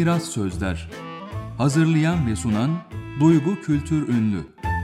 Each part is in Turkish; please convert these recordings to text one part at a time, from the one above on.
Miras Sözler. Hazırlayan ve sunan Duygu Kültür Ünlü.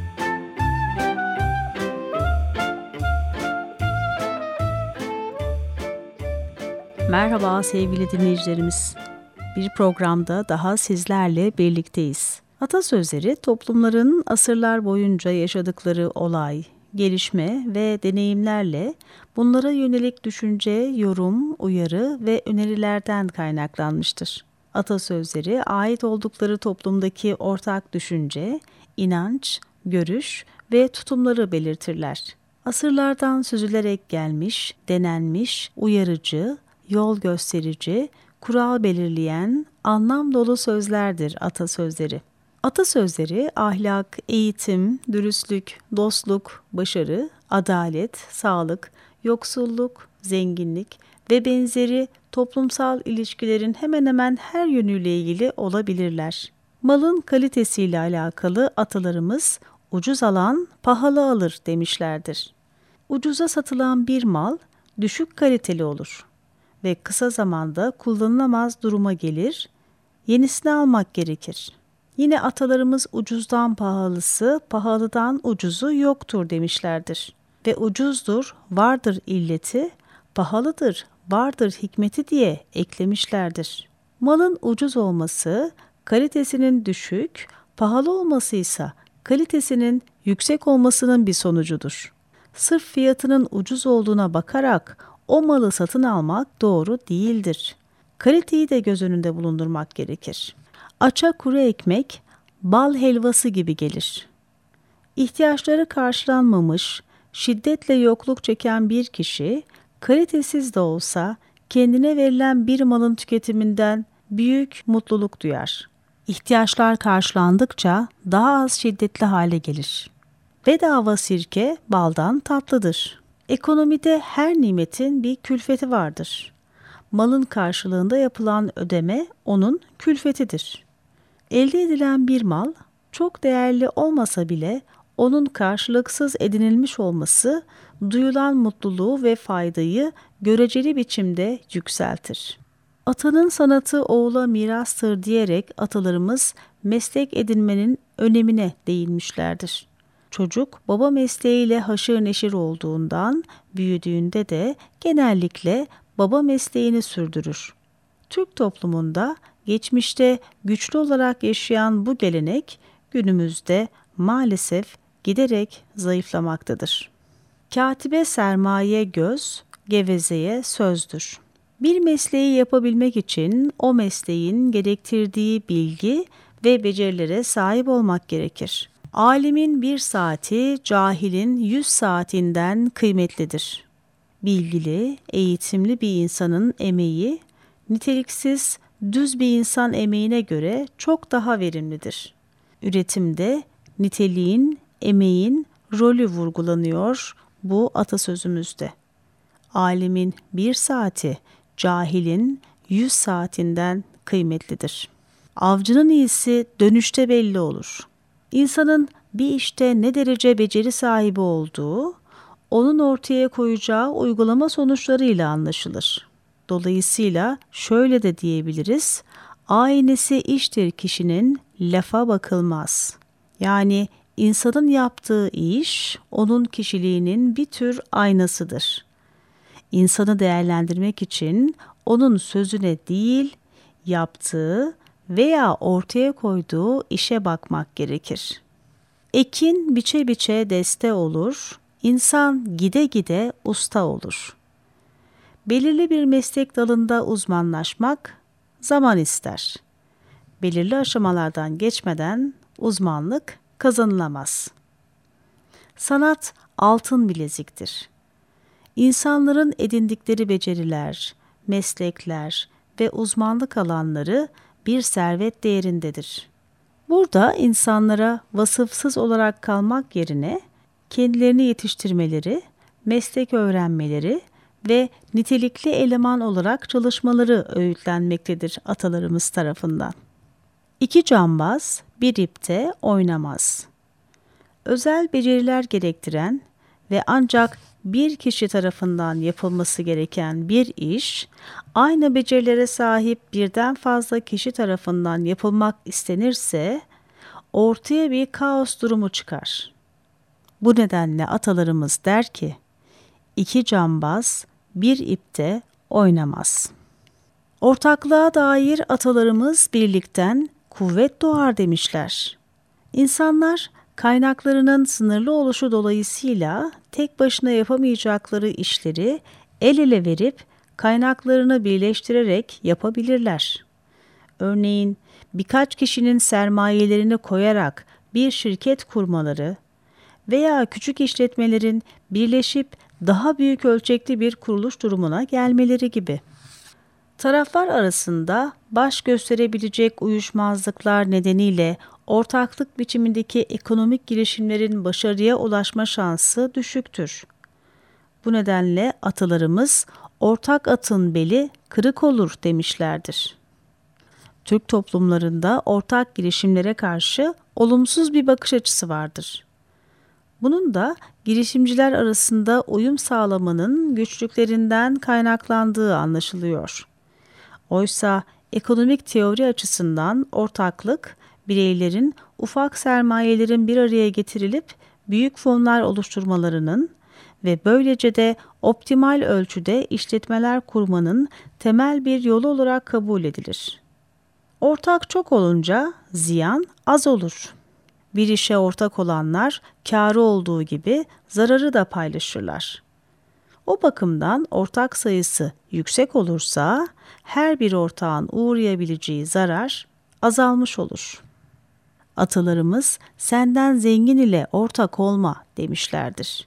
Merhaba sevgili dinleyicilerimiz. Bir programda daha sizlerle birlikteyiz. Atasözleri toplumların asırlar boyunca yaşadıkları olay, gelişme ve deneyimlerle bunlara yönelik düşünce, yorum, uyarı ve önerilerden kaynaklanmıştır. Atasözleri ait oldukları toplumdaki ortak düşünce, inanç, görüş ve tutumları belirtirler. Asırlardan süzülerek gelmiş, denenmiş, uyarıcı, yol gösterici, kural belirleyen, anlam dolu sözlerdir atasözleri. Atasözleri ahlak, eğitim, dürüstlük, dostluk, başarı, adalet, sağlık, yoksulluk, zenginlik ve benzeri toplumsal ilişkilerin hemen hemen her yönüyle ilgili olabilirler. Malın kalitesiyle alakalı atalarımız ucuz alan pahalı alır demişlerdir. Ucuza satılan bir mal düşük kaliteli olur ve kısa zamanda kullanılamaz duruma gelir, yenisini almak gerekir. Yine atalarımız ucuzdan pahalısı, pahalıdan ucuzu yoktur demişlerdir. Ve ucuzdur, vardır illeti, pahalıdır, vardır hikmeti diye eklemişlerdir. Malın ucuz olması, kalitesinin düşük, pahalı olması ise kalitesinin yüksek olmasının bir sonucudur. Sırf fiyatının ucuz olduğuna bakarak o malı satın almak doğru değildir. Kaliteyi de göz önünde bulundurmak gerekir. Aça kuru ekmek, bal helvası gibi gelir. İhtiyaçları karşılanmamış, şiddetle yokluk çeken bir kişi, kalitesiz de olsa kendine verilen bir malın tüketiminden büyük mutluluk duyar. İhtiyaçlar karşılandıkça daha az şiddetli hale gelir. Bedava sirke baldan tatlıdır. Ekonomide her nimetin bir külfeti vardır. Malın karşılığında yapılan ödeme onun külfetidir. Elde edilen bir mal çok değerli olmasa bile onun karşılıksız edinilmiş olması duyulan mutluluğu ve faydayı göreceli biçimde yükseltir. Atanın sanatı oğula mirastır diyerek atalarımız meslek edinmenin önemine değinmişlerdir. Çocuk baba mesleğiyle haşır neşir olduğundan büyüdüğünde de genellikle baba mesleğini sürdürür. Türk toplumunda geçmişte güçlü olarak yaşayan bu gelenek günümüzde maalesef giderek zayıflamaktadır. Katibe sermaye göz, gevezeye sözdür. Bir mesleği yapabilmek için o mesleğin gerektirdiği bilgi ve becerilere sahip olmak gerekir. Alimin 1 saati, cahilin 100 saatinden kıymetlidir. Bilgili, eğitimli bir insanın emeği, niteliksiz, düz bir insan emeğine göre çok daha verimlidir. Üretimde niteliğin, emeğin rolü vurgulanıyor bu atasözümüzde. Alimin 1 saati, cahilin 100 saatinden kıymetlidir. Avcının iyisi dönüşte belli olur. İnsanın bir işte ne derece beceri sahibi olduğu, onun ortaya koyacağı uygulama sonuçlarıyla anlaşılır. Dolayısıyla şöyle de diyebiliriz, aynesi iştir kişinin, lafa bakılmaz. Yani insanın yaptığı iş, onun kişiliğinin bir tür aynasıdır. İnsanı değerlendirmek için onun sözüne değil, yaptığı veya ortaya koyduğu işe bakmak gerekir. Ekin biçe biçe deste olur, insan gide gide usta olur. Belirli bir meslek dalında uzmanlaşmak zaman ister. Belirli aşamalardan geçmeden uzmanlık kazanılamaz. Sanat altın bileziktir. İnsanların edindikleri beceriler, meslekler ve uzmanlık alanları bir servet değerindedir. Burada insanlara vasıfsız olarak kalmak yerine kendilerini yetiştirmeleri, meslek öğrenmeleri ve nitelikli eleman olarak çalışmaları öğütlenmektedir atalarımız tarafından. 2 cambaz bir ipte oynamaz. Özel beceriler gerektiren ve ancak bir kişi tarafından yapılması gereken bir iş, aynı becerilere sahip birden fazla kişi tarafından yapılmak istenirse, ortaya bir kaos durumu çıkar. Bu nedenle atalarımız der ki, iki cambaz bir ipte oynamaz. Ortaklığa dair atalarımız birlikten kuvvet doğar demişler. İnsanlar kaynaklarının sınırlı oluşu dolayısıyla tek başına yapamayacakları işleri el ele verip kaynaklarını birleştirerek yapabilirler. Örneğin birkaç kişinin sermayelerini koyarak bir şirket kurmaları veya küçük işletmelerin birleşip daha büyük ölçekli bir kuruluş durumuna gelmeleri gibi. Taraflar arasında baş gösterebilecek uyuşmazlıklar nedeniyle ortaklık biçimindeki ekonomik girişimlerin başarıya ulaşma şansı düşüktür. Bu nedenle atalarımız ortak atın beli kırık olur demişlerdir. Türk toplumlarında ortak girişimlere karşı olumsuz bir bakış açısı vardır. Bunun da girişimciler arasında uyum sağlamanın güçlüklerinden kaynaklandığı anlaşılıyor. Oysa ekonomik teori açısından ortaklık, bireylerin ufak sermayelerin bir araya getirilip büyük fonlar oluşturmalarının ve böylece de optimal ölçüde işletmeler kurmanın temel bir yolu olarak kabul edilir. Ortak çok olunca ziyan az olur. Bir işe ortak olanlar kârı olduğu gibi zararı da paylaşırlar. O bakımdan ortak sayısı yüksek olursa her bir ortağın uğrayabileceği zarar azalmış olur. Atalarımız senden zengin ile ortak olma demişlerdir.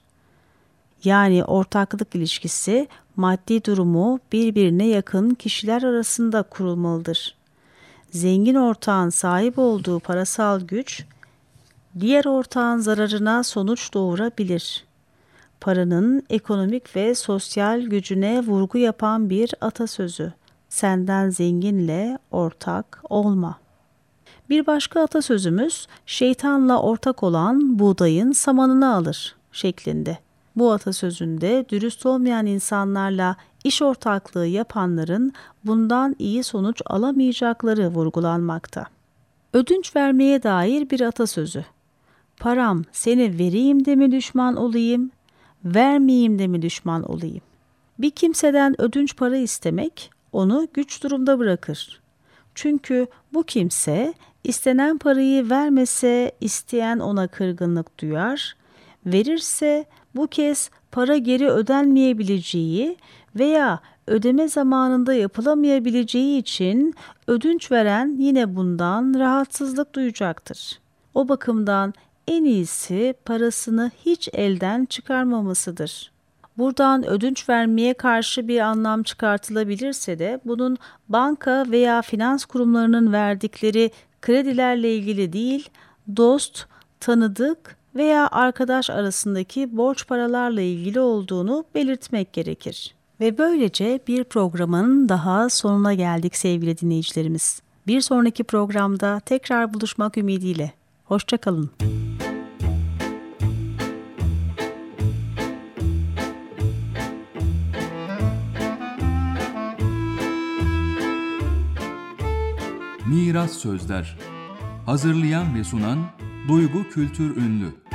Yani ortaklık ilişkisi maddi durumu birbirine yakın kişiler arasında kurulmalıdır. Zengin ortağın sahip olduğu parasal güç diğer ortağın zararına sonuç doğurabilir. Paranın ekonomik ve sosyal gücüne vurgu yapan bir atasözü. Senden zenginle ortak olma. Bir başka atasözümüz şeytanla ortak olan buğdayın samanını alır şeklinde. Bu atasözünde dürüst olmayan insanlarla iş ortaklığı yapanların bundan iyi sonuç alamayacakları vurgulanmakta. Ödünç vermeye dair bir atasözü. Param seni vereyim de mi düşman olayım, vermeyeyim de mi düşman olayım? Bir kimseden ödünç para istemek onu güç durumda bırakır. Çünkü bu kimse istenen parayı vermese isteyen ona kırgınlık duyar, verirse bu kez para geri ödenmeyebileceği veya ödeme zamanında yapılamayabileceği için ödünç veren yine bundan rahatsızlık duyacaktır. O bakımdan en iyisi parasını hiç elden çıkarmamasıdır. Buradan ödünç vermeye karşı bir anlam çıkartılabilirse de bunun banka veya finans kurumlarının verdikleri kredilerle ilgili değil, dost, tanıdık veya arkadaş arasındaki borç paralarla ilgili olduğunu belirtmek gerekir. Ve böylece bir programın daha sonuna geldik sevgili dinleyicilerimiz. Bir sonraki programda tekrar buluşmak ümidiyle. Hoşça kalın. Miras Sözler. Hazırlayan ve sunan Duygu Kültür Ünlü.